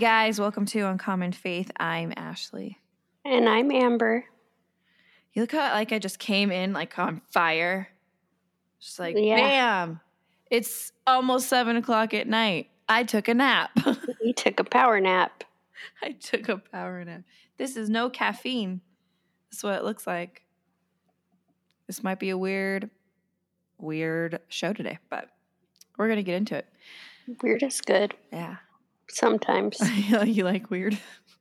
guys, welcome to Uncommon Faith. I'm Ashley. And I'm Amber. You look how like I just came in like on fire. Just like, Yeah. bam. It's almost 7:00 at night. I took a nap. You took a power nap. I took a power nap. This is no caffeine. That's what it looks like. This might be a weird show today, but we're going to get into it. Weird is good. Yeah. Sometimes. You like weird?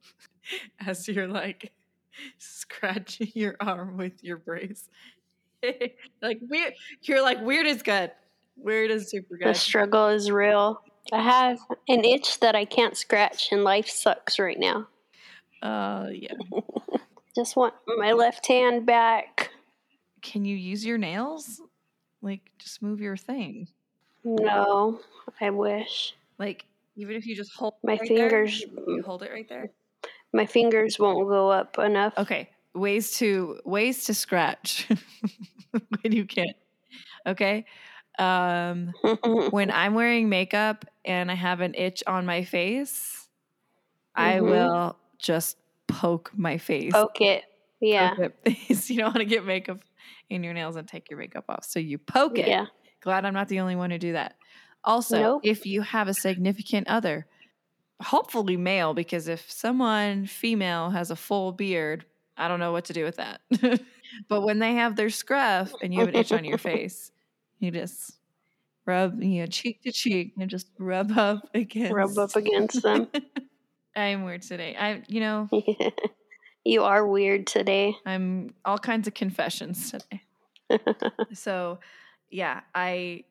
As you're like scratching your arm with your brace. Like weird. You're like, weird is good. Weird is super good. The struggle is real. I have an itch that I can't scratch, and life sucks right now. Yeah. Just want my left hand back. Can you use your nails? Like, just move your thing. No, I wish. Like, even if you just hold My it right fingers. there, you hold it right there. My fingers won't go up enough. Okay, ways to scratch when you can't. Okay, when I'm wearing makeup and I have an itch on my face, I will just poke my face. Poke it. Yeah. Poke it. You don't want to get makeup in your nails and take your makeup off, so you poke it. Yeah. Glad I'm not the only one to do that. Also, if you have a significant other, hopefully male, because if someone female has a full beard, I don't know what to do with that. But when they have their scruff and you have an itch on your face, you just rub, cheek to cheek and just rub up against them. I'm weird today. You are weird today. I'm all kinds of confessions today. So, yeah, I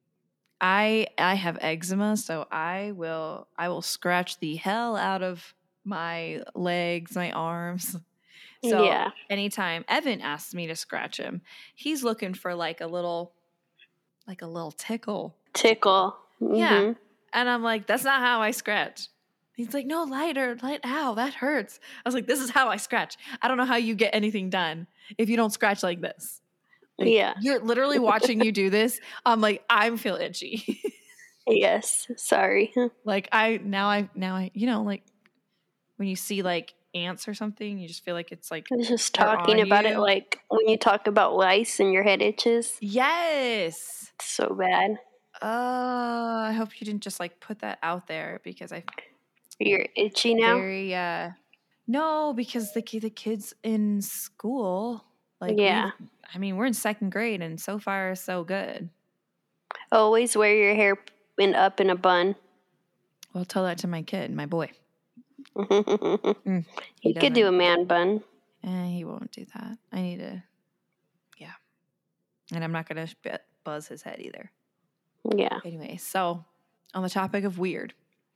have eczema, so I will scratch the hell out of my legs, my arms. So anytime Evan asks me to scratch him, he's looking for like a little tickle. Mm-hmm. Yeah. And I'm like, that's not how I scratch. He's like, no, lighter, ow, that hurts. I was like, this is how I scratch. I don't know how you get anything done if you don't scratch like this. Like, you're literally watching you do this. I'm like, I feel itchy. Yes. Sorry. Like I, like when you see like ants or something, you just feel like it's like. I was just talking about it like when you talk about lice and your head itches. Yes. It's so bad. I hope you didn't just like put that out there because You're itchy now? Very, no, because the kids in school, like, yeah. We're in second grade and so far so good. Always wear your hair up in a bun. Well, tell that to my kid, my boy. He could do a man bun. He won't do that. I need to, yeah. And I'm not going to buzz his head either. Yeah. Anyway, so on the topic of weird.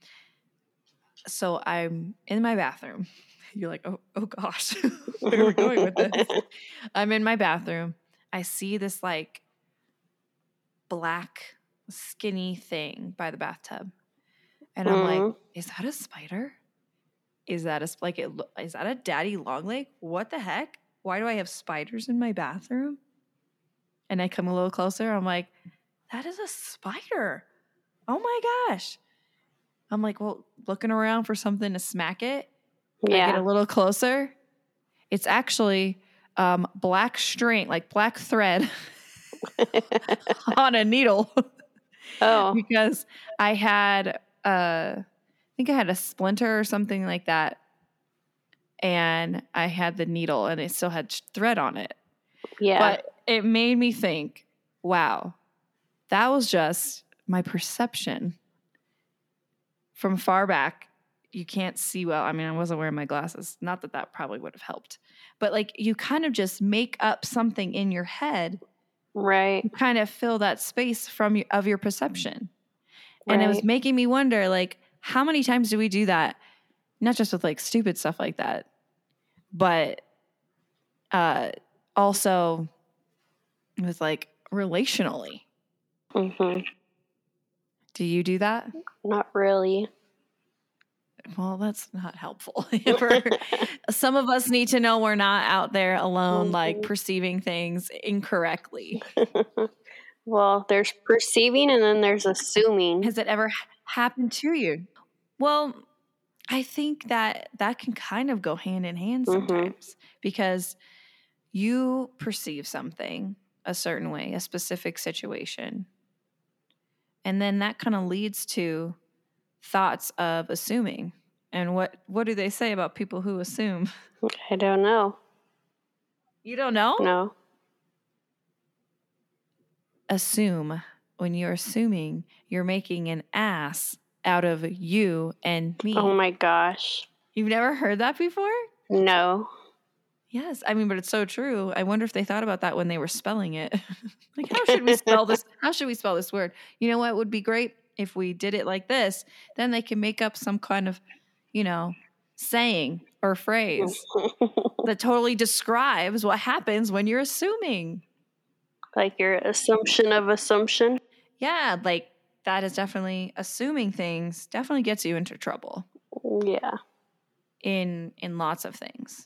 So I'm in my bathroom. You're like, oh gosh, where are we going with this? I'm in my bathroom. I see this like black skinny thing by the bathtub. And I'm like, is that a spider? Is that is that a daddy long leg? What the heck? Why do I have spiders in my bathroom? And I come a little closer. I'm like, that is a spider. Oh my gosh. I'm like, well, looking around for something to smack it. Yeah. I get a little closer. It's actually black string, like black thread on a needle. Oh. Because I had, I think I had a splinter or something like that. And I had the needle and it still had thread on it. Yeah. But it made me think, wow, that was just my perception. From far back, you can't see well. I mean, I wasn't wearing my glasses. Not that probably would have helped. But like you kind of just make up something in your head. Right. You kind of fill that space of your perception. Right. And it was making me wonder, like, how many times do we do that? Not just with like stupid stuff like that, but also with like relationally. Mm-hmm. Do you do that? Not really. Well, that's not helpful. Some of us need to know we're not out there alone, like perceiving things incorrectly. Well, there's perceiving and then there's assuming. Has it ever happened to you? Well, I think that can kind of go hand in hand Mhm. sometimes because you perceive something a certain way, a specific situation. And then that kind of leads to thoughts of assuming. And what do they say about people who assume? I don't know. You don't know? No. Assume. When you're assuming, you're making an ass out of you and me. Oh my gosh. You've never heard that before? No. Yes. I mean, but it's so true. I wonder if they thought about that when they were spelling it. Like, how should we spell this? How should we spell this word? You know what would be great if we did it like this? Then they can make up some kind of, saying or phrase that totally describes what happens when you're assuming. Like your assumption of assumption. Yeah, like that is definitely assuming things definitely gets you into trouble Yeah. in lots of things.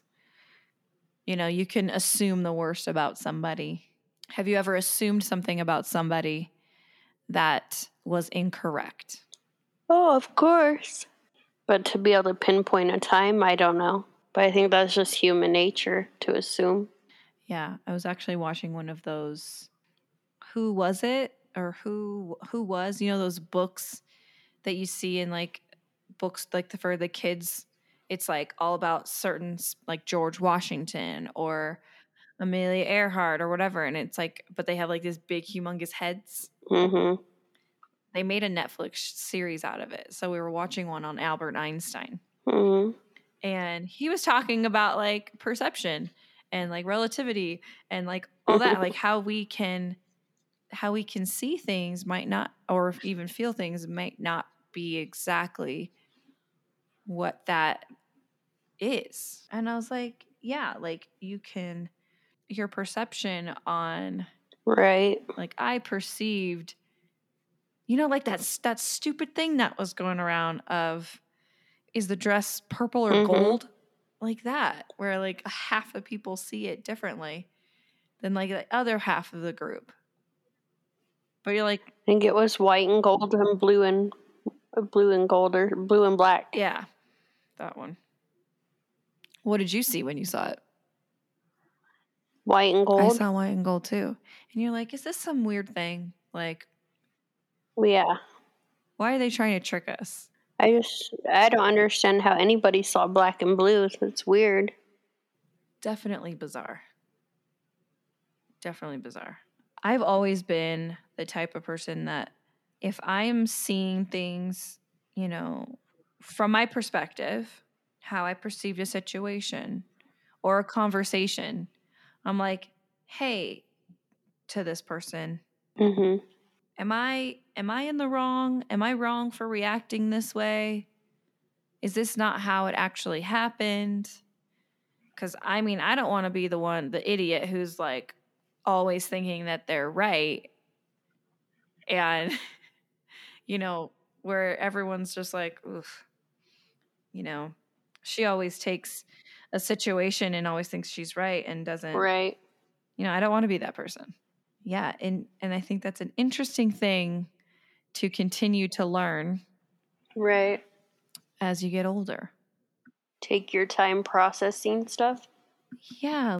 You can assume the worst about somebody. Have you ever assumed something about somebody that was incorrect? Oh, of course. But to be able to pinpoint a time, I don't know. But I think that's just human nature to assume. Yeah, I was actually watching one of those. Who was it? Or who was? Those books that you see in like books like for the kids. It's like all about certain like George Washington or Amelia Earhart or whatever, and it's like, but they have like this big, humongous heads. Mm-hmm. They made a Netflix series out of it, so we were watching one on Albert Einstein, Mm-hmm. and he was talking about like perception and like relativity and like all that, like how we can see things might not, or even feel things might not be exactly what that is. And I was like, yeah, like your perception on, Right. like I perceived, like that stupid thing that was going around of, is the dress purple or Mm-hmm. gold? Like that, where like half of people see it differently than like the other half of the group. But you're like, I think it was white and gold and blue and gold or blue and black. yeah, that one. What did you see when you saw it? White and gold. I saw white and gold too. And you're like, is this some weird thing? Like, Yeah. why are they trying to trick us? I don't understand how anybody saw black and blue. It's weird. Definitely bizarre. Definitely bizarre. I've always been the type of person that if I am seeing things, from my perspective, how I perceived a situation or a conversation, I'm like, hey, to this person, Mm-hmm. am I in the wrong? Am I wrong for reacting this way? Is this not how it actually happened? Because I mean, I don't want to be the idiot who's like always thinking that they're right. And, where everyone's just like, oof, she always takes a situation and always thinks she's right and doesn't. Right. I don't want to be that person. Yeah. And I think that's an interesting thing to continue to learn. Right. As you get older. Take your time processing stuff. Yeah.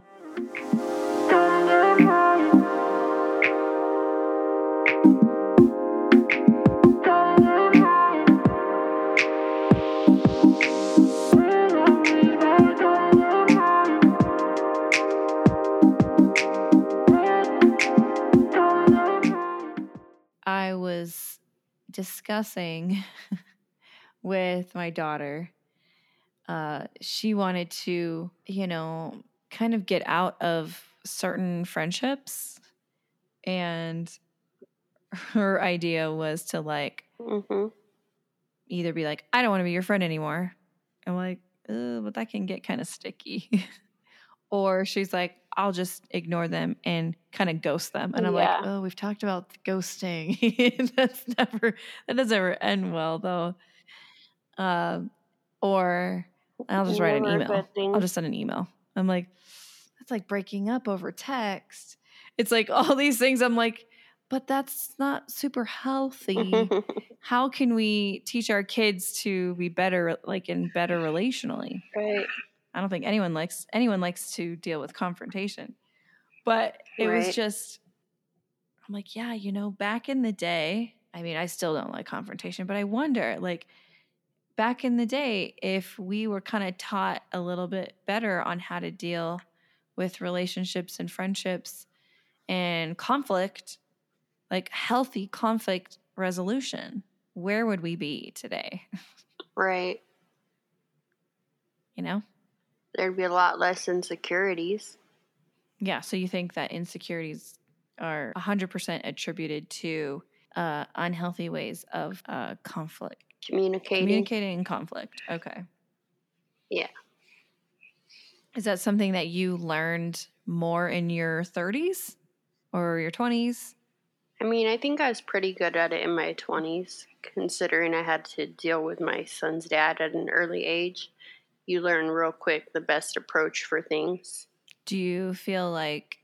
I was discussing with my daughter. She wanted to, kind of get out of certain friendships. And her idea was to like, Mm-hmm. either be like, I don't want to be your friend anymore. I'm like, but that can get kind of sticky. Or she's like, I'll just ignore them and kind of ghost them. And I'm like, oh, we've talked about ghosting. That doesn't ever end well though. Or I'll just write an email. I'll just send an email. I'm like, that's like breaking up over text. It's like all these things. I'm like, but that's not super healthy. how can we teach our kids to be better, like in better relationally? Right. I don't think anyone likes to deal with confrontation. But it was Right. just, I'm like, yeah, back in the day, I mean, I still don't like confrontation, but I wonder, like, back in the day, if we were kind of taught a little bit better on how to deal with relationships and friendships and conflict, like healthy conflict resolution, where would we be today? Right. There'd be a lot less insecurities. Yeah. So you think that insecurities are 100% attributed to unhealthy ways of conflict. Communicating in conflict. Okay. Yeah. Is that something that you learned more in your 30s or your 20s? I mean, I think I was pretty good at it in my 20s, considering I had to deal with my son's dad at an early age. You learn real quick the best approach for things. Do you feel like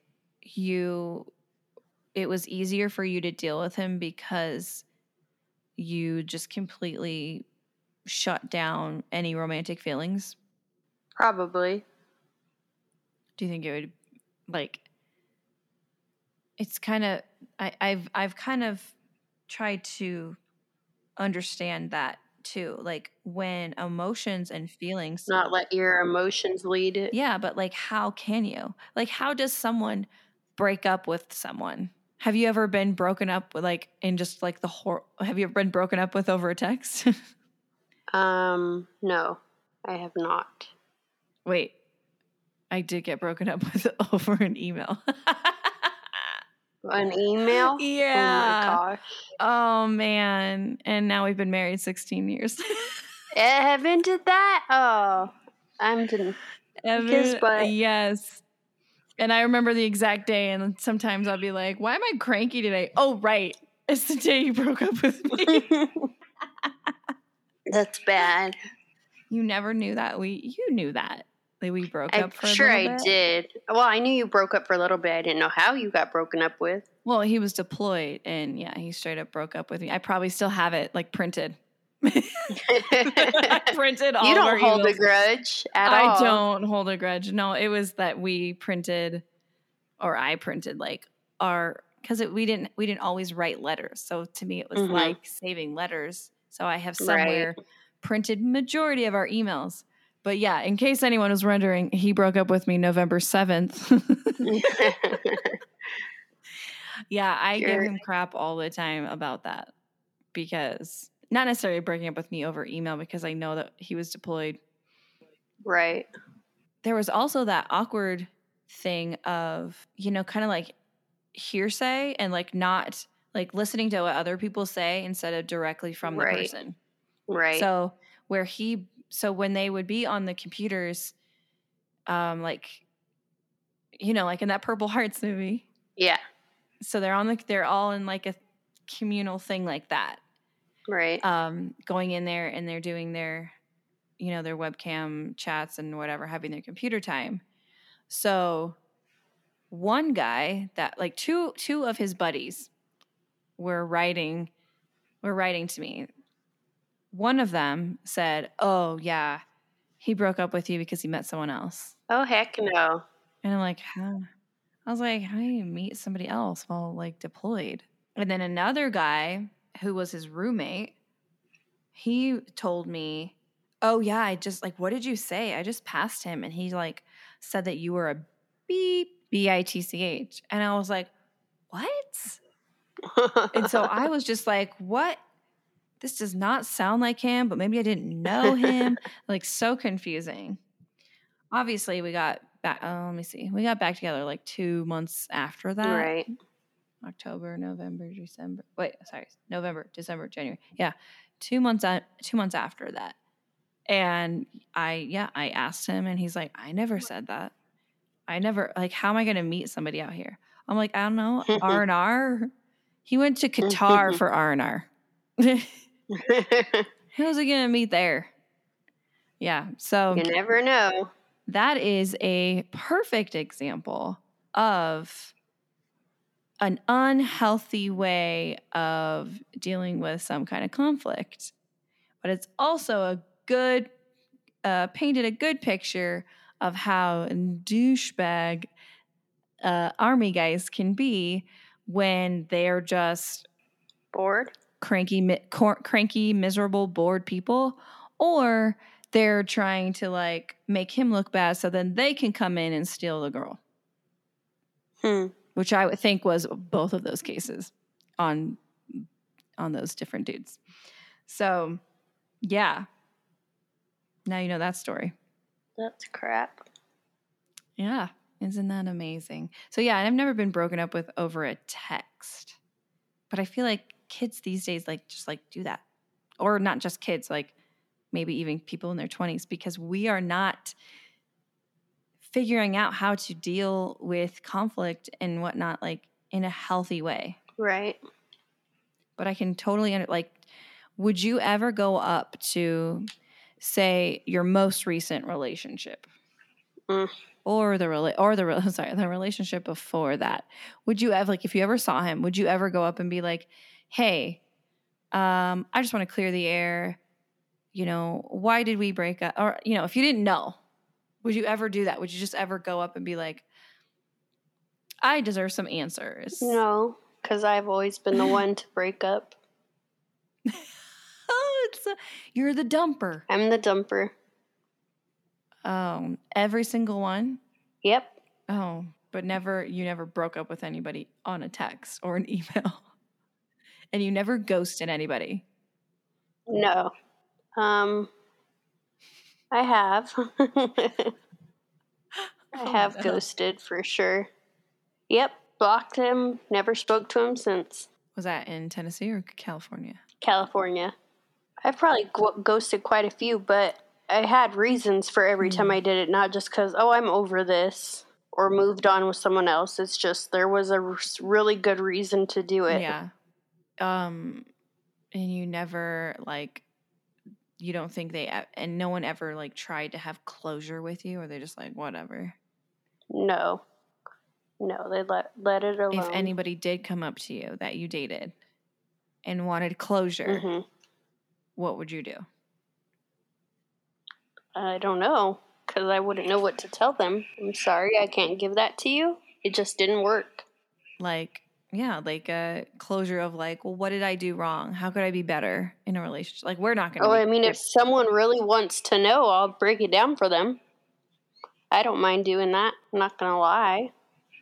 it was easier for you to deal with him because you just completely shut down any romantic feelings? Probably. Do you think it would, like, it's kind of, I've kind of tried to understand that too, like when emotions and feelings. Not let your emotions lead it. Yeah, but like, how can you? Like, how does someone break up with someone? Have you ever been broken up with, like, in just like have you ever been broken up with over a text? No, I have not. Wait, I did get broken up with over an email. An email? Yeah. Oh my gosh. Oh man. And now we've been married 16 years. Evan did that? Oh, I'm didn't. Yes. And I remember the exact day, and sometimes I'll be like, why am I cranky today? Oh, right. It's the day you broke up with me. That's bad. You never knew that. You knew that we broke up for a little bit. Sure, I did. Well, I knew you broke up for a little bit. I didn't know how you got broken up with. Well, he was deployed, and yeah, he straight up broke up with me. I probably still have it, like, printed. I printed all You of our don't hold emails. a grudge at all. I don't hold a grudge. No, it was that we printed, or I printed, like, because we didn't always write letters. So to me, it was like saving letters. So I have somewhere printed majority of our emails. But yeah, in case anyone was wondering, he broke up with me November 7th. Yeah, I give him crap all the time about that, because not necessarily breaking up with me over email, because I know that he was deployed. Right. There was also that awkward thing of, kind of like hearsay and like not like listening to what other people say instead of directly from the person. Right. So when they would be on the computers, like, like in that Purple Hearts movie. Yeah. So they're all in like a communal thing like that. Right. Going in there and they're doing their, their webcam chats and whatever, having their computer time. So one guy that like two of his buddies were writing to me. One of them said, "Oh yeah, he broke up with you because he met someone else." Oh heck no. And I'm like, how? I was like, how do you meet somebody else while like deployed? And then another guy who was his roommate, he told me, "Oh yeah, I just like, what did you say? I just passed him and he like said that you were a bitch." And I was like, "What?" And so I was just like, "What? This does not sound like him, but maybe I didn't know him." Like, so confusing. Obviously, we got back. Let me see. We got back together like 2 months after that. Right. October, November, December. Wait, sorry. November, December, January. Yeah. 2 months 2 months after that. And I asked him and he's like, "I never said that. I never, like, how am I going to meet somebody out here?" I'm like, "I don't know. R&R." He went to Qatar for R&R. Who was he going to meet there? Yeah. So you never know. That is a perfect example of an unhealthy way of dealing with some kind of conflict. But it's also a good, painted a good picture of how douchebag army guys can be when they're just Bored? cranky, miserable, bored people, or they're trying to like make him look bad so then they can come in and steal the girl. Which I would think was both of those cases on those different dudes. So, yeah. Now you know that story. That's crap. Yeah. Isn't that amazing? So, yeah, I've never been broken up with over a text. But I feel like kids these days like just like do that. Or not just kids, like maybe even people in their 20s, because we are not figuring out how to deal with conflict and whatnot like in a healthy way. Right. But I can totally would you ever go up to, say, your most recent relationship, or the relationship before that? Would you ever, like, if you ever saw him, would you ever go up and be like, "Hey, I just want to clear the air. You know, why did we break up?" Or, you know, if you didn't know, would you ever do that? Would you just ever go up and be like, "I deserve some answers"? No, because I've always been the one to break up. Oh, you're the dumper. I'm the dumper. Every single one? Yep. Oh, but you never broke up with anybody on a text or an email. And you never ghosted anybody. No. I have. I have ghosted for sure. Yep. Blocked him. Never spoke to him since. Was that in Tennessee or California? California. I've probably ghosted quite a few, but I had reasons for every time I did it, not just because, oh, I'm over this or moved on with someone else. It's just there was a really good reason to do it. Yeah. And you never, like, you don't think and no one ever, like, tried to have closure with you, or they just like, whatever? No, they let it alone. If anybody did come up to you that you dated and wanted closure, what would you do? I don't know, because I wouldn't know what to tell them. I'm sorry, I can't give that to you. It just didn't work. Like, yeah, like a closure of like, well, what did I do wrong? How could I be better in a relationship? Like, we're not going to I mean, if someone really wants to know, I'll break it down for them. I don't mind doing that. I'm not going to lie.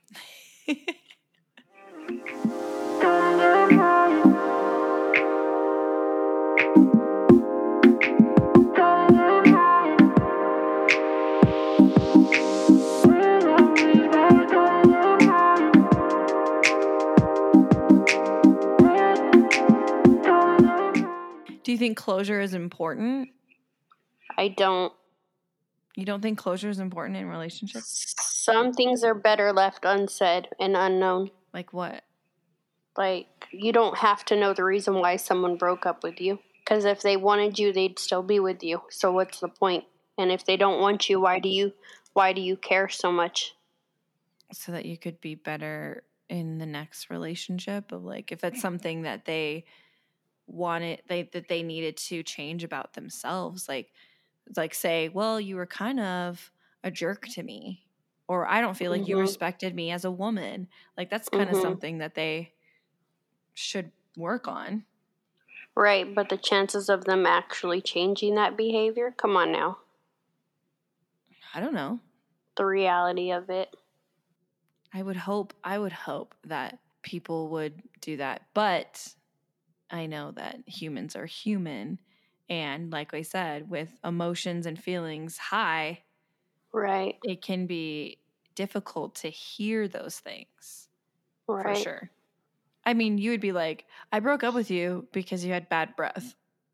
Do you think closure is important? I don't. You don't think closure is important in relationships? Some things are better left unsaid and unknown. Like what? Like, you don't have to know the reason why someone broke up with you. Because if they wanted you, they'd still be with you. So what's the point? And if they don't want you, why do you care so much? So that you could be better in the next relationship, of like, if it's something that they wanted, that they needed to change about themselves, like say, well, you were kind of a jerk to me, or I don't feel like you respected me as a woman. Like, that's kind of something that they should work on. Right, but the chances of them actually changing that behavior, come on now. I don't know. The reality of it. I would hope that people would do that, but I know that humans are human, and like I said, with emotions and feelings high, right, it can be difficult to hear those things. Right. For sure. I mean, you would be like, I broke up with you because you had bad breath.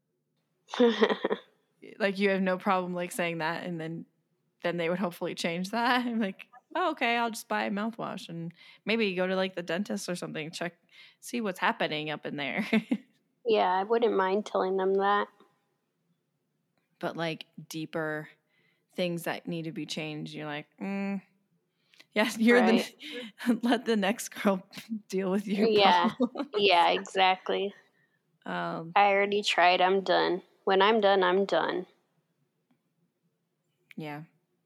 Like, you have no problem like saying that, and then they would hopefully change that. I'm like, oh, okay, I'll just buy mouthwash and maybe go to like the dentist or something, see what's happening up in there. Yeah, I wouldn't mind telling them that. But like deeper things that need to be changed, you're like, Yeah, you're Right. let the next girl deal with your Yeah. problem. Yeah, exactly. Um, I already tried. I'm done. When I'm done, I'm done. yeah.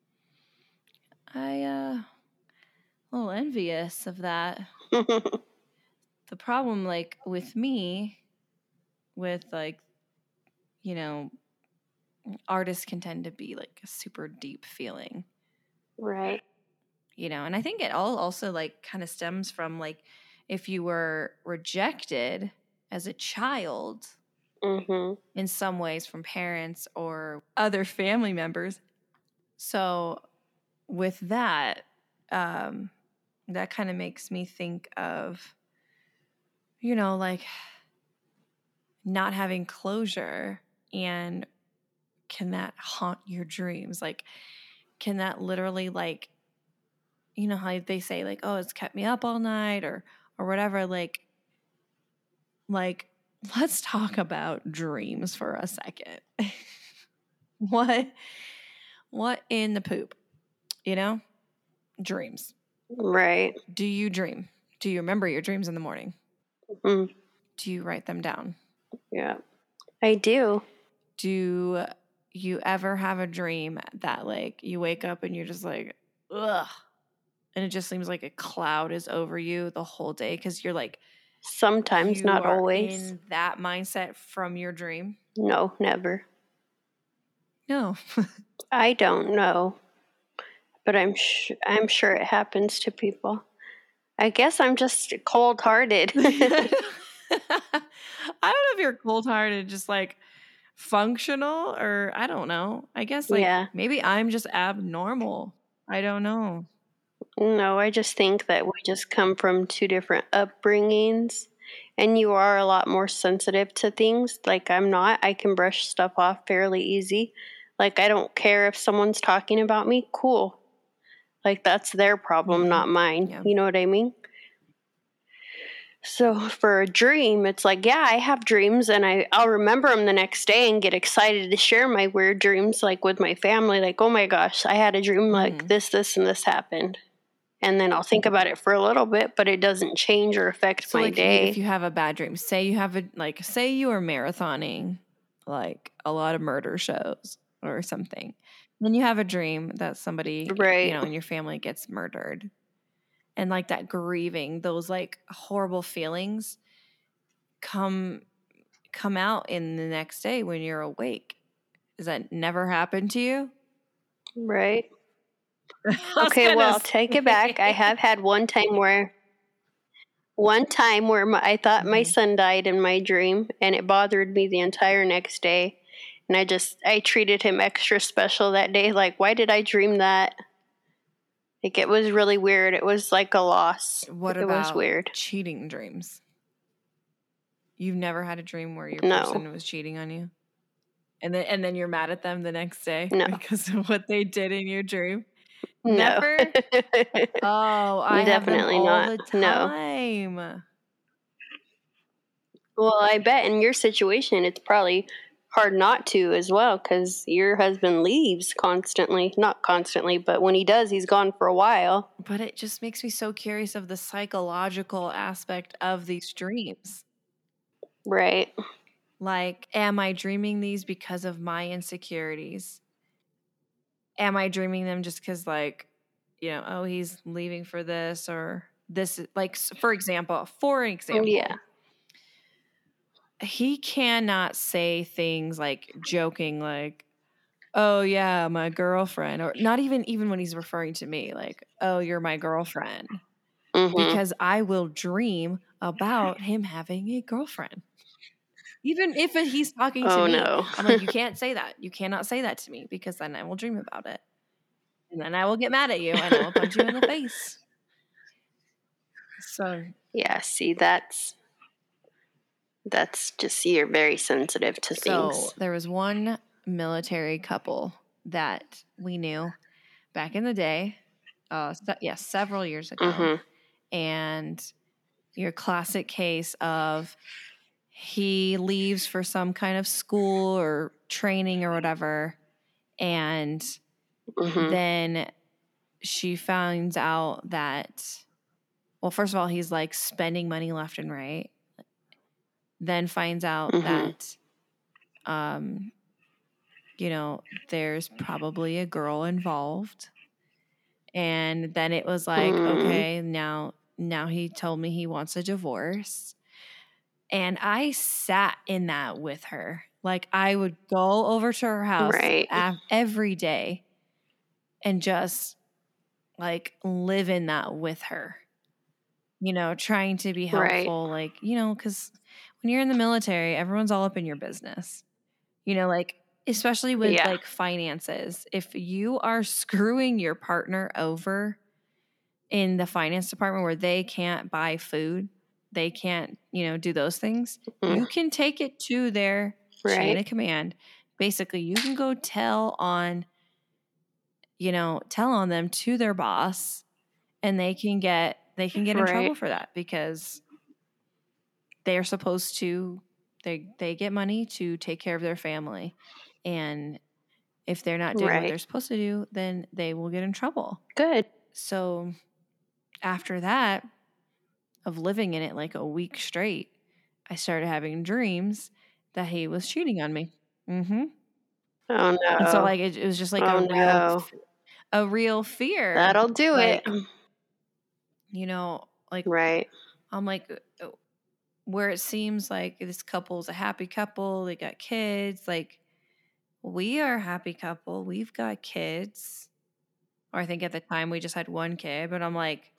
A little envious of that. The problem, like, with me, with, like, you know, artists can tend to be, like, a super deep feeling, Right. and I think it all also, like, kind of stems from, like, if you were rejected as a child Mm-hmm. in some ways from parents or other family members. So with that, that kind of makes me think of, like not having closure, and can that haunt your dreams? Like, can that literally, like, how they say, like, oh, it's kept me up all night or whatever. Like, let's talk about dreams for a second. What in the poop, dreams. Right. Do you dream? Do you remember your dreams in the morning? Mm. Do you write them down? Yeah. I do. Do you ever have a dream that, like, you wake up and you're just like, ugh, and it just seems like a cloud is over you the whole day because you're like, Sometimes, you not are always. in that mindset from your dream? No, never. No. I don't know, but I'm sure it happens to people. I guess I'm just cold-hearted. I don't know if you're cold-hearted, just like functional, or I don't know. I guess, like, Yeah. maybe I'm just abnormal. I don't know. No, I just think that we just come from two different upbringings, and you are a lot more sensitive to things. Like, I'm not. I can brush stuff off fairly easy. Like, I don't care if someone's talking about me. Cool. Like, that's their problem, not mine. Yeah. You know what I mean? So for a dream, it's like, yeah, I have dreams, and I'll remember them the next day and get excited to share my weird dreams, like, with my family. Like, oh my gosh, I had a dream like this, and this happened. And then I'll think about it for a little bit, but it doesn't change or affect So, my like, day. if you have a bad dream, say you have say you are marathoning, like, a lot of murder shows or something, then you have a dream that somebody, Right. in your family gets murdered, and, like, that grieving, those, like, horrible feelings come out in the next day when you're awake. Does that never happen to you? Right. I was Okay, gonna well, I'll take it back. I say. have had one time where I thought my son died in my dream, and it bothered me the entire next day. And I treated him extra special that day. Like, why did I dream that? Like, it was really weird. It was like a loss. What It was about weird. cheating dreams? You've never had a dream where your No. person was cheating on you? And then you're mad at them the next day No. because of what they did in your dream? No. Never? Oh, I have them Definitely all not. the No. time. Well, I bet in your situation, it's probably hard not to as well, because your husband leaves constantly. Not constantly, but when he does, he's gone for a while. But it just makes me so curious of the psychological aspect of these dreams. Right. Like, am I dreaming these because of my insecurities? Am I dreaming them just because, like, oh, he's leaving for this or this? Like, for example, Yeah. he cannot say things like joking, like, oh yeah, my girlfriend, or not even when he's referring to me, like, oh, you're my girlfriend, because I will dream about him having a girlfriend. Even if he's talking to me, no. I'm like, you can't say that. You cannot say that to me, because then I will dream about it. And then I will get mad at you and I will punch you in the face. So Yeah, see, that's just, you're very sensitive to things. So there was one military couple that we knew back in the day, several years ago. And your classic case of he leaves for some kind of school or training or whatever, and then she finds out that, well, first of all, he's like spending money left and right. Then finds out that, you know, there's probably a girl involved. And then it was like, okay, now he told me he wants a divorce. And I sat in that with her. Like, I would go over to her house every day and just like live in that with her, you know, trying to be helpful. Like, you know, because when you're in the military, everyone's all up in your business, you know, like, especially with like finances. If you are screwing your partner over in the finance department where they can't buy food, they can't, you know, do those things, you can take it to their chain of command. Basically, you can go tell on them to their boss, and they can get in trouble for that, because they're supposed to, they get money to take care of their family. And if they're not doing what they're supposed to do, then they will get in trouble. Good. So after that, of living in it like a week straight, I started having dreams that he was cheating on me. Mm-hmm. Oh no! And so like it was just like a real fear. That'll do like, it. You know, like I'm like, where it seems like this couple's a happy couple, they got kids, like we are a happy couple, we've got kids. Or I think at the time we just had one kid, but I'm like,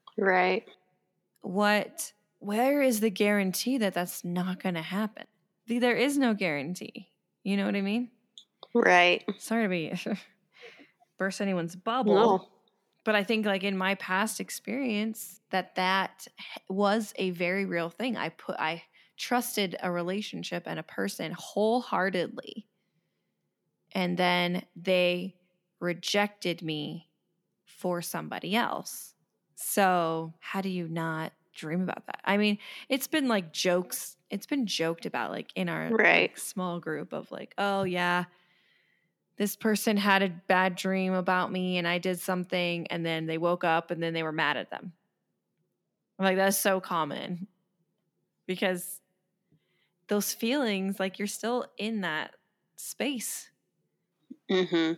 where is the guarantee that that's not going to happen? There is no guarantee. You know what I mean? Right. Sorry to be burst anyone's bubble. No. But I think like in my past experience that was a very real thing. I trusted a relationship and a person wholeheartedly. And then they rejected me for somebody else. So how do you not dream about that? I mean, it's been like jokes. It's been joked about like in our like, small group of like, oh yeah, this person had a bad dream about me and I did something, and then they woke up and then they were mad at them. I'm like, that's so common, because those feelings, like you're still in that space. Mm-hmm.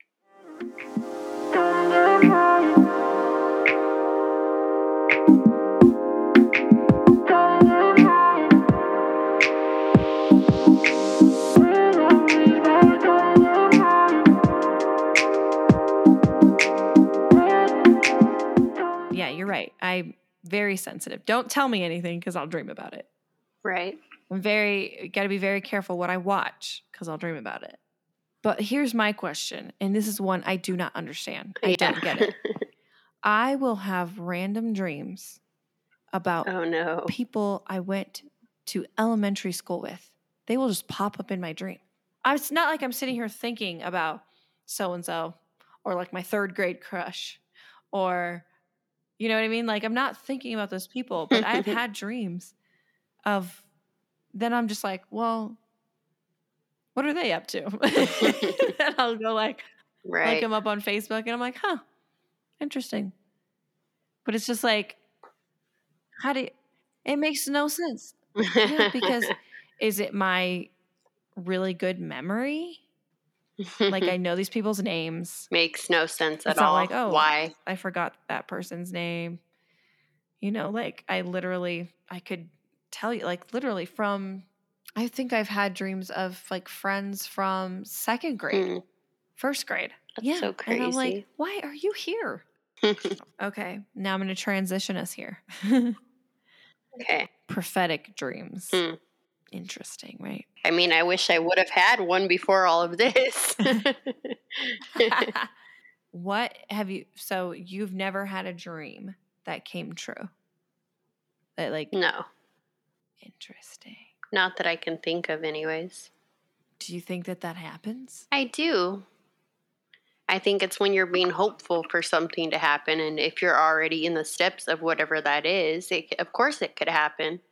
Yeah, you're right. I'm very sensitive. Don't tell me anything because I'll dream about it. Right. I'm got to be very careful what I watch because I'll dream about it. But here's my question, and this is one I do not understand. I don't get it. I will have random dreams about people I went to elementary school with. They will just pop up in my dream. It's not like I'm sitting here thinking about so-and-so or like my third grade crush or, you know what I mean? Like I'm not thinking about those people, but I've had dreams of, then I'm just like, well, what are they up to? And I'll go like, look them up on Facebook, and I'm like, huh, interesting. But it's just like, it makes no sense. Yeah, because is it my really good memory? Like I know these people's names. Makes no sense at all. It's not like, oh, why? I forgot that person's name. You know, like I could tell you, like literally from, I think I've had dreams of like friends from second grade, first grade. That's so crazy. And I'm like, why are you here? Okay, now I'm going to transition us here. Okay. Prophetic dreams. Interesting, right? I mean, I wish I would have had one before all of this. What have you, so you've never had a dream that came true? That like, no. Interesting. Not that I can think of anyways. Do you think that happens? I do. I think it's when you're being hopeful for something to happen, and if you're already in the steps of whatever that is, of course it could happen.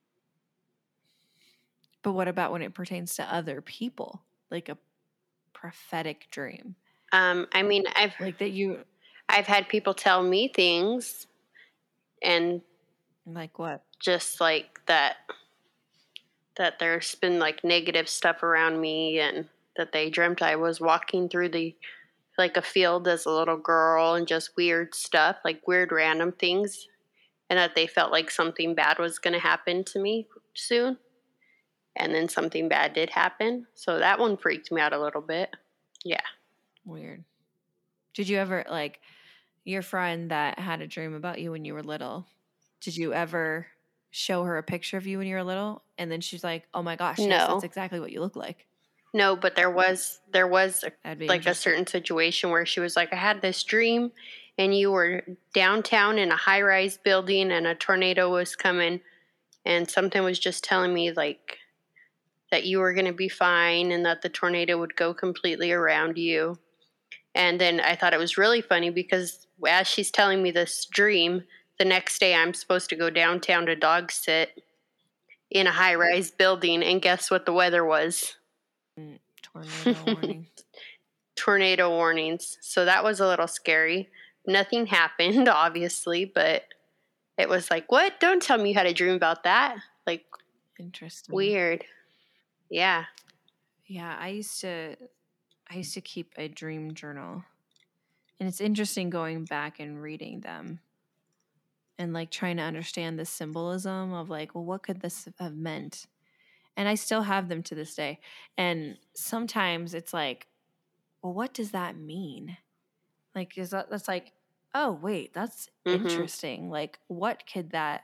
But what about when it pertains to other people? Like a prophetic dream? I mean, like that you... I've had people tell me things and Like what? just like that there's been like negative stuff around me, and that they dreamt I was walking through a field as a little girl, and just weird stuff, like weird random things, and that they felt like something bad was going to happen to me soon. And then something bad did happen. So that one freaked me out a little bit. Yeah. Weird. Did you ever, like, your friend that had a dream about you when you were little, did you ever show her a picture of you when you were little? And then she's like, oh my gosh, yes, No. that's exactly what you look like. No, but there was That'd be like a certain situation where she was like, I had this dream and you were downtown in a high-rise building and a tornado was coming, and something was just telling me like that you were going to be fine and that the tornado would go completely around you. And then I thought it was really funny because as she's telling me this dream, the next day I'm supposed to go downtown to dog sit in a high-rise building, and guess what the weather was? Tornado warning. Tornado warnings. So that was a little scary. Nothing happened, obviously, but it was like, what? Don't tell me you had a dream about that. Like, Interesting. weird. Yeah. Yeah, I used to keep a dream journal. And it's interesting going back and reading them and like trying to understand the symbolism of like, well, what could this have meant? And I still have them to this day. And sometimes it's like, well, what does that mean? Like, that's like, oh, wait, that's interesting. Like, what could that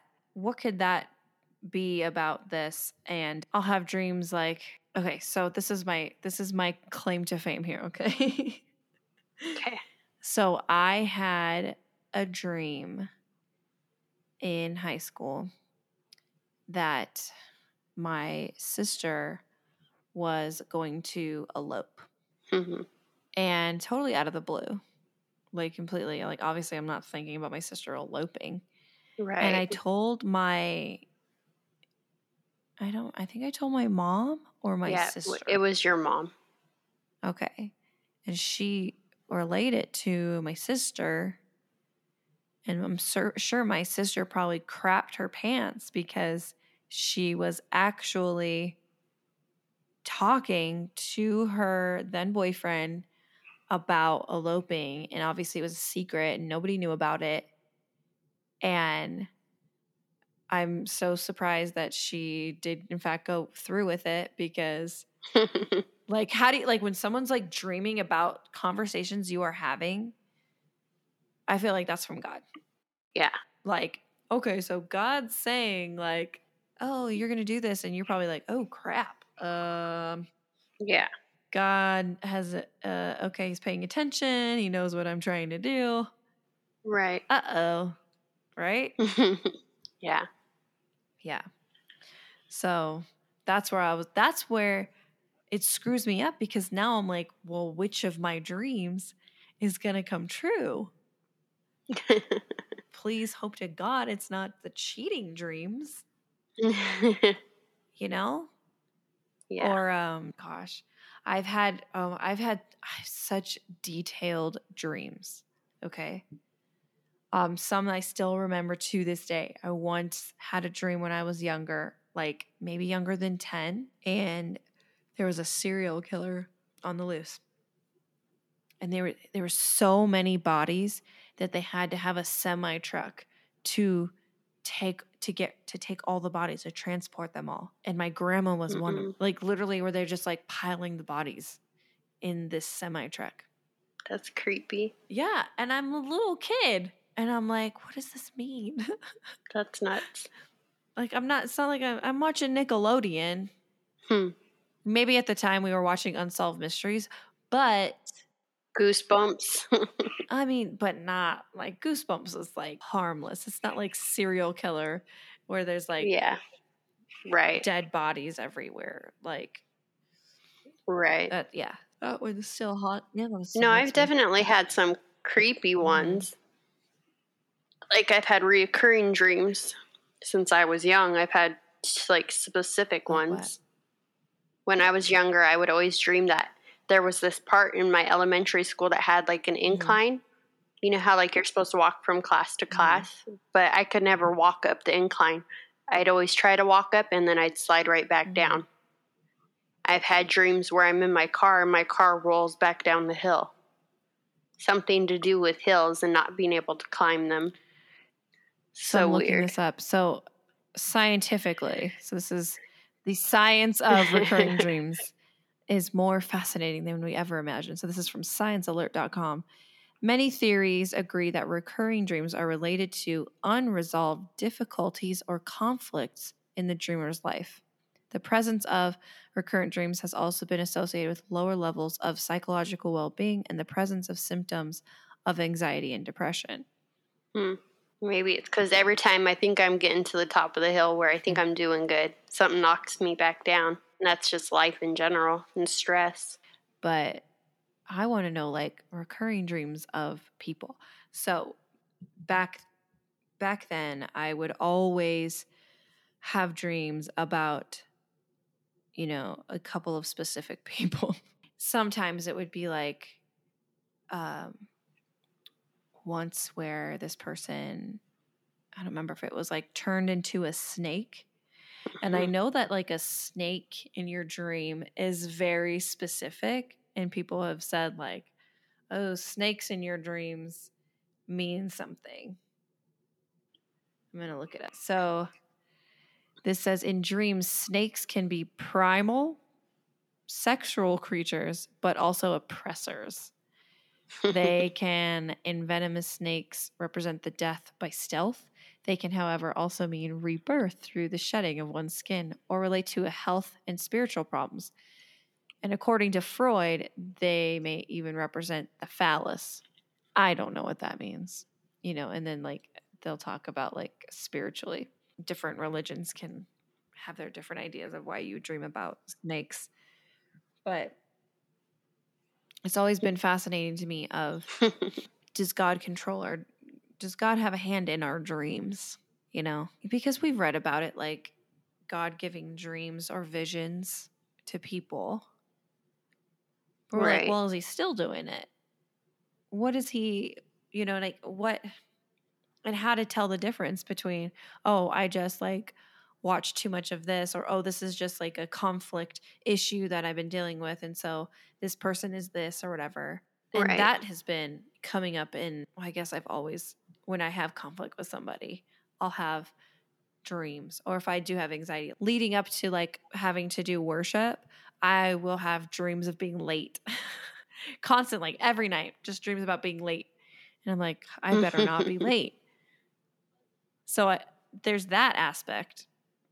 be about this? And I'll have dreams like, okay, so this is my claim to fame here, okay? Okay. So I had a dream in high school that my sister was going to elope. Mm-hmm. And totally out of the blue. Like completely, like obviously I'm not thinking about my sister eloping. Right. And I told I think I told my mom or my sister. It was your mom. Okay. And she relayed it to my sister. And I'm sure my sister probably crapped her pants because she was actually talking to her then boyfriend about eloping. And obviously it was a secret and nobody knew about it. And I'm so surprised that she did in fact go through with it, because like, how do you, like, when someone's like dreaming about conversations you are having, I feel like that's from God. Yeah. Like, okay, so God's saying like, oh, you're going to do this. And you're probably like, oh crap. Yeah. God has, okay, he's paying attention. He knows what I'm trying to do. Right. Uh-oh. Right? Yeah. Yeah. So that's where it screws me up, because now I'm like, well, which of my dreams is going to come true? Please hope to God it's not the cheating dreams, you know? Yeah. Or, gosh, I've had such detailed dreams. Okay. Some I still remember to this day. I once had a dream when I was younger, like maybe younger than 10, and there was a serial killer on the loose. And there were so many bodies that they had to have a semi truck to take all the bodies, to transport them all. And my grandma was one of them. Like literally where they're just like piling the bodies in this semi truck. That's creepy. Yeah, and I'm a little kid and I'm like, what does this mean? That's nuts. Like it's not like I'm watching Nickelodeon. Maybe at the time we were watching Unsolved Mysteries, but Goosebumps. I mean, but not like Goosebumps is like harmless. It's not like serial killer where there's like right, dead bodies everywhere. Like right. That one's still hot. Yeah, that was no, I've definitely had some creepy ones. Like I've had reoccurring dreams since I was young. I've had like specific ones. What? When I was younger, I would always dream that there was this part in my elementary school that had like an incline, You know how like you're supposed to walk from class to class, but I could never walk up the incline. I'd always try to walk up and then I'd slide right back down. I've had dreams where I'm in my car and my car rolls back down the hill. Something to do with hills and not being able to climb them. So I'm looking this up. So scientifically, so this is the science of recurring dreams is more fascinating than we ever imagined. So this is from sciencealert.com. Many theories agree that recurring dreams are related to unresolved difficulties or conflicts in the dreamer's life. The presence of recurrent dreams has also been associated with lower levels of psychological well-being and the presence of symptoms of anxiety and depression. Maybe it's because every time I think I'm getting to the top of the hill where I think I'm doing good, something knocks me back down. And that's just life in general and stress. But I want to know like recurring dreams of people. So back then, I would always have dreams about, you know, a couple of specific people. Sometimes it would be like once where this person, I don't remember if it was like turned into a snake. And I know that like a snake in your dream is very specific. And people have said like, oh, snakes in your dreams mean something. I'm going to look it up. So this says in dreams, snakes can be primal, sexual creatures, but also oppressors. They can, in venomous snakes, represent the death by stealth. They can, however, also mean rebirth through the shedding of one's skin or relate to health and spiritual problems. And according to Freud, they may even represent the phallus. I don't know what that means, you know, and then like they'll talk about like spiritually. Different religions can have their different ideas of why you dream about snakes. But it's always been fascinating to me of does God control our, does God have a hand in our dreams, you know? Because we've read about it, like God giving dreams or visions to people. But we're like, well, is he still doing it? What is he, you know, like what, and how to tell the difference between, oh, I just like watched too much of this, or oh, this is just like a conflict issue that I've been dealing with. And so this person is this or whatever. And that has been coming up in, well, I guess I've always, when I have conflict with somebody, I'll have dreams. Or if I do have anxiety leading up to like having to do worship, I will have dreams of being late constantly, like every night, just dreams about being late. And I'm like, I better not be late. So there's that aspect.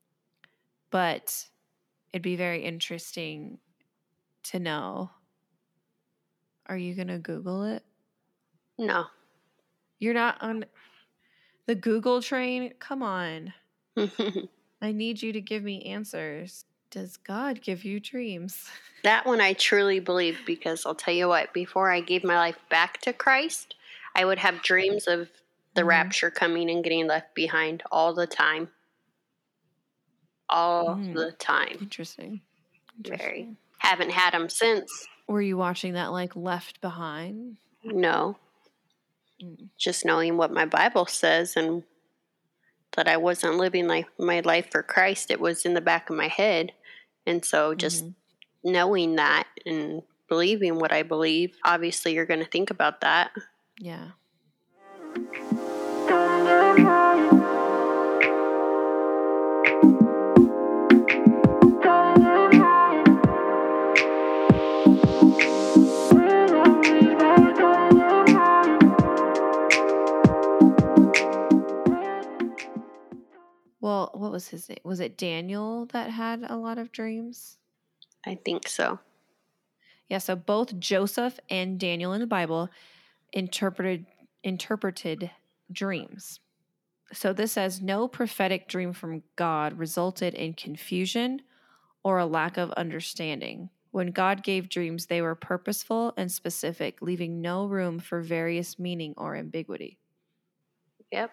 But it'd be very interesting to know. Are you going to Google it? No. You're not on the Google train? Come on. I need you to give me answers. Does God give you dreams? That one I truly believe, because I'll tell you what, before I gave my life back to Christ, I would have dreams of the rapture coming and getting left behind all the time. All the time. Interesting. Very. Haven't had them since. Were you watching that like Left Behind? No. Just knowing what my Bible says and that I wasn't living my life for Christ, it was in the back of my head. And so just knowing that and believing what I believe, obviously you're going to think about that. Yeah. Well, what was his name? Was it Daniel that had a lot of dreams? I think so. Yeah, so both Joseph and Daniel in the Bible interpreted dreams. So this says no prophetic dream from God resulted in confusion or a lack of understanding. When God gave dreams, they were purposeful and specific, leaving no room for various meaning or ambiguity. Yep.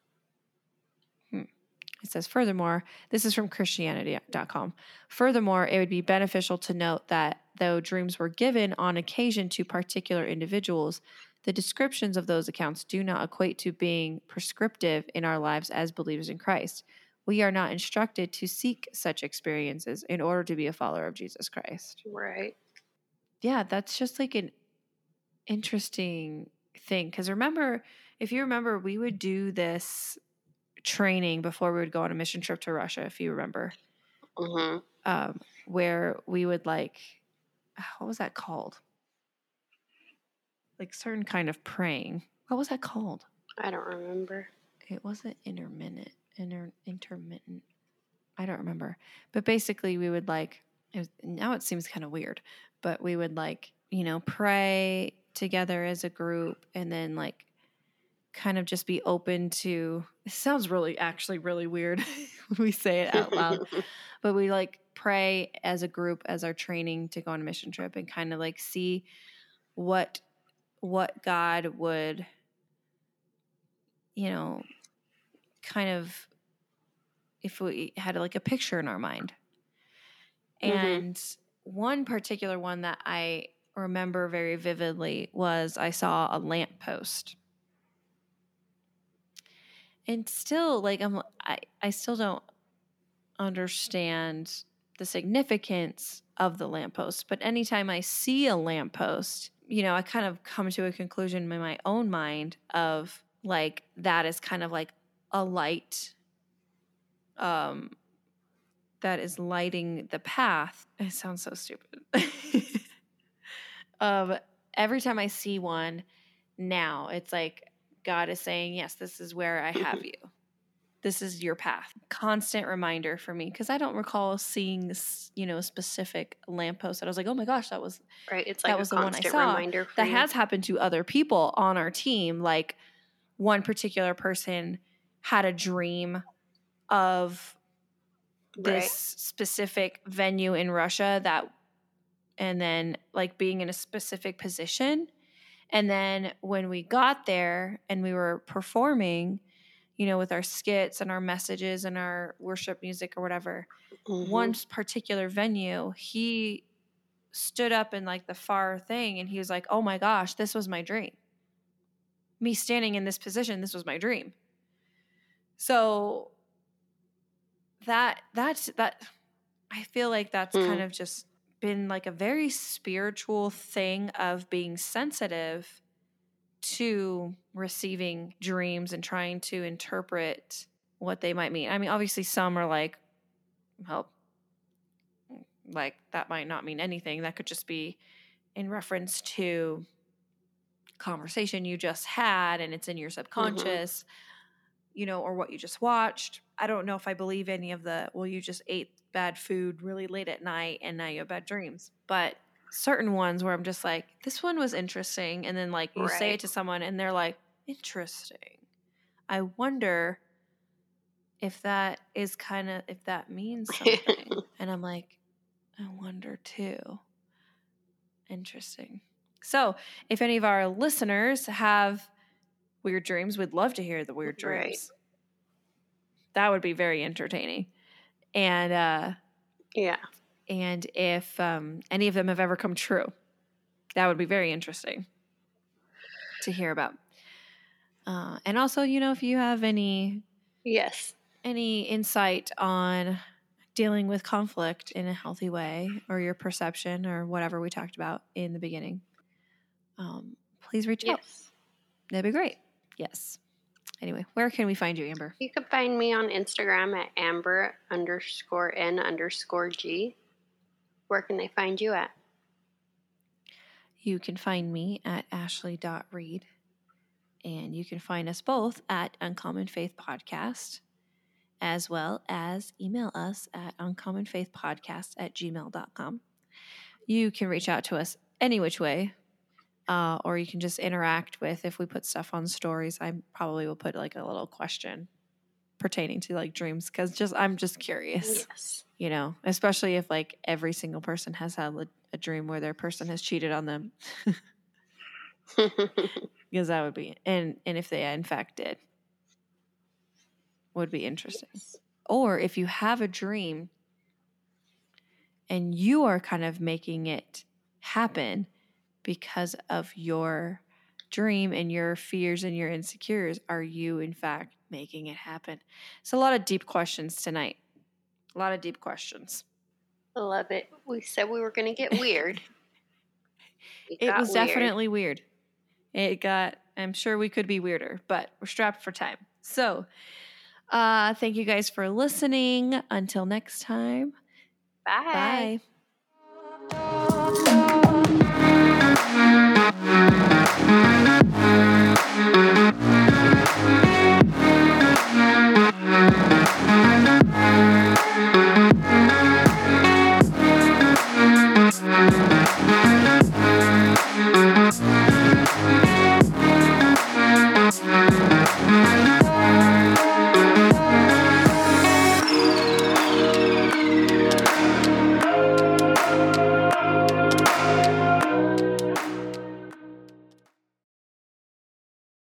It says, furthermore, this is from Christianity.com. Furthermore, it would be beneficial to note that though dreams were given on occasion to particular individuals, The descriptions of those accounts do not equate to being prescriptive in our lives as believers in Christ. We are not instructed to seek such experiences in order to be a follower of Jesus Christ. Right. Yeah, that's just like an interesting thing. Because if you remember, we would do this training before we would go on a mission trip to Russia, if you remember, where we would what was that called? Like certain kind of praying. What was that called? I don't remember. It wasn't intermittent. I don't remember. But basically we would now it seems kind of weird, but we would pray together as a group and then kind of just be open to, it sounds actually really weird when we say it out loud, but we pray as a group as our training to go on a mission trip and kind of see what God would, kind of, if we had a picture in our mind. And one particular one that I remember very vividly was I saw a lamppost. And still, I still don't understand the significance of the lamppost. But anytime I see a lamppost, I kind of come to a conclusion in my own mind of that is kind of a light that is lighting the path. It sounds so stupid. Every time I see one now, it's God is saying, yes, this is where I have you. This is your path. Constant reminder for me, because I don't recall seeing this, a specific lamppost that I was like, oh my gosh, that was right. It's that was the one I saw. Reminder for that you. Has happened to other people on our team. Like one particular person had a dream of this specific venue in Russia and then being in a specific position. And then when we got there and we were performing, with our skits and our messages and our worship music or whatever, one particular venue, he stood up in the far thing and he was like, oh my gosh, this was my dream. Me standing in this position, this was my dream. So that I feel like that's kind of just been a very spiritual thing of being sensitive to receiving dreams and trying to interpret what they might mean. I mean, obviously some are well, that might not mean anything. That could just be in reference to conversation you just had and it's in your subconscious, or what you just watched. I don't know if I believe any of you just ate bad food really late at night and now you have bad dreams. But certain ones where I'm just this one was interesting. And then you say it to someone and they're like, interesting. I wonder if that is if that means something. And I'm like, I wonder too. Interesting. So if any of our listeners have weird dreams, we'd love to hear the weird dreams. That would be very entertaining. And and if any of them have ever come true, that would be very interesting to hear about. And also, if you have any insight on dealing with conflict in a healthy way, or your perception, or whatever we talked about in the beginning, please reach out. That'd be great. Yes. Anyway, where can we find you, Amber? You can find me on Instagram at Amber_N_G. Where can they find you at? You can find me at Ashley.Reed. And you can find us both at Uncommon Faith Podcast, as well as email us at uncommonfaithpodcast@gmail.com. You can reach out to us any which way, or you can just interact with, if we put stuff on stories, I probably will put a little question pertaining to dreams, because I'm just curious. Yes. Especially if every single person has had a dream where their person has cheated on them. Because that would be, and if they in fact did, would be interesting. Yes. Or if you have a dream and you are kind of making it happen because of your dream and your fears and your insecurities, are you in fact making it happen? It's a lot of deep questions tonight. A lot of deep questions. I love it. We said we were going to get weird. It was definitely weird. I'm sure we could be weirder, but we're strapped for time. So, thank you guys for listening. Until next time. Bye. Bye.